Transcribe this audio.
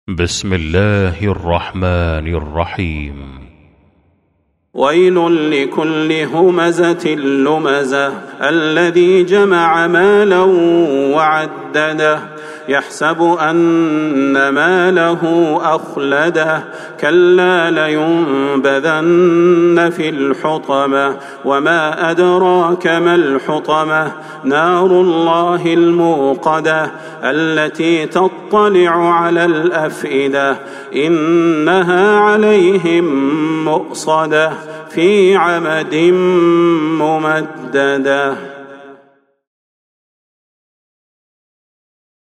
بسم الله الرحمن الرحيم. ويل لكل همزة لمزة الذي جمع مالا وعدده يحسب أن ماله أخلده كلا لينبذن في الحطمة وما أدراك ما الحطمة نار الله الموقدة التي تطلع على الأفئدة إنها عليهم مؤصدة في عمد ممددة.